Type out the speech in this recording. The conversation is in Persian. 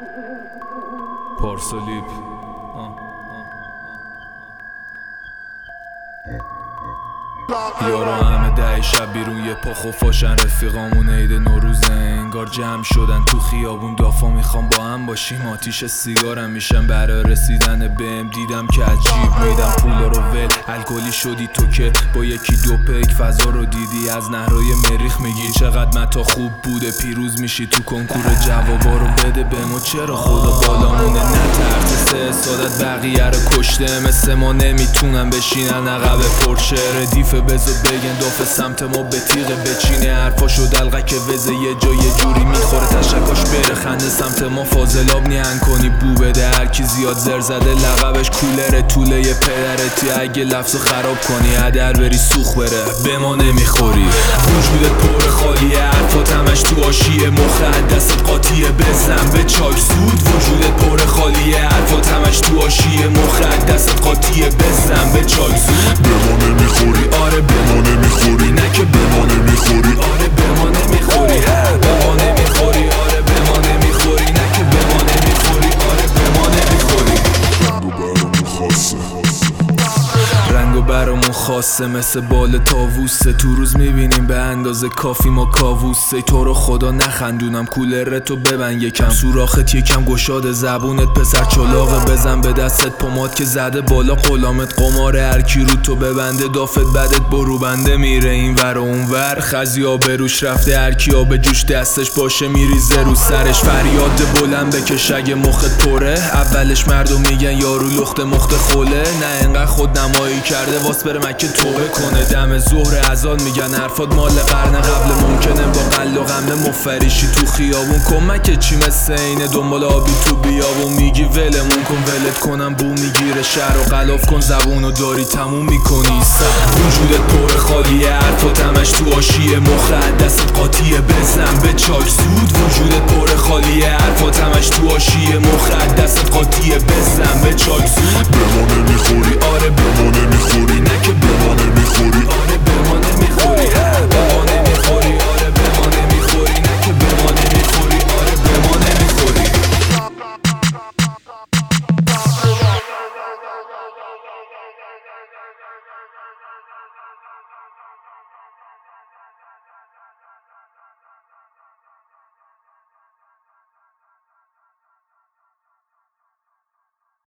پارسالیپ یارا همه 10 شب بیرون یه پا خفاشن، رفیقامون عید نوروزه انگار جمع شدن تو خیابون، دافا میخوام با هم باشیم، آتیش سیگارم میشم برای رسیدن بهم. دیدم که عجیب میدم پولا رو ول، الکلی شدی تو که با یکی دو پیک فضا رو دیدی، از نهرهای مریخ میگی چقدر متا خوب بوده، پیروز میشی تو کنکور جوابا رو بده بهمو، چرا خدا بالامونه نترس سه سادت بقیه رو کشته، مثل ما نمیتونن بشینن عقب پرشه، ردیف بزو بگن داف سمت ما به تیغه بچینه، حرفاشو دلقه که وزه یه جا یه جوری میخوره تشکاش بره، خنده سمت ما فاضلاب نیان کنی بو بده، هرکی زیاد زر زده لقبش کولره، طوله یه پدرتی اگه لفظو خراب کنی هدر بری سوخ بره، به ما نمیخوری وجودت پر خالیه، حرفات همش تو آشیه، مخ دستت قاطیه بزن به چاک زود، وجودت پر خالیه، حرفات همش تو آشیه، مخ دستت قاطیه بزن به چاک زود، به ما نمیخوری آره به ما نمیخوری، نه که به ما نمیخوری آره به ما نمیخوری، به ما نمیخوری آره به ما نمیخوری، نه که به ما نمیخوری آره به ما نمیخوری. رنگ و برامون خاصه مثل بال تاووسه، تو روز میبینیم به اندازه کافی ما کاووسه، تو رو خدا نخندونم کولرتو ببند یکم، سوراخت یکم گشاد زبونت پسر چلاقه، بزن به دستت پماد که زده بالا غلامت، قمار هرکی رو تو ببنده دافت بدت برو بنده، میره این ور و اون ور خزیا به روش رفته، هرکی به جوش دستش باشه میریزه رو سرش، فریاد بلند بکش اگه مخت پره، اولش مردم میگن یارو لخت مخت خوله، نه انقدر خود نمایی کرده واس بره مکه توبه کنه، دم ظهر اذان میگن حرفات مال قرن قبل، ممکنه با قل و غم مفریشی تو خیابون، کمک چی مثل اینه دنبال آبی تو بیابون، میگی ولمون کن ولت کنم بو میگیره شهر و غلاف کن زبونو داری تموم میکنی وجودت پر خالیه، حرفات همش تو آشیه، مخ دستت قاطیه بزن به چاک زود، وجودت پر خالیه، حرفات همش تو آشیه، مخ دستت قاطیه بزن به چاک زود، به ما نمیخوری آره به ما نمیخوری، نه که به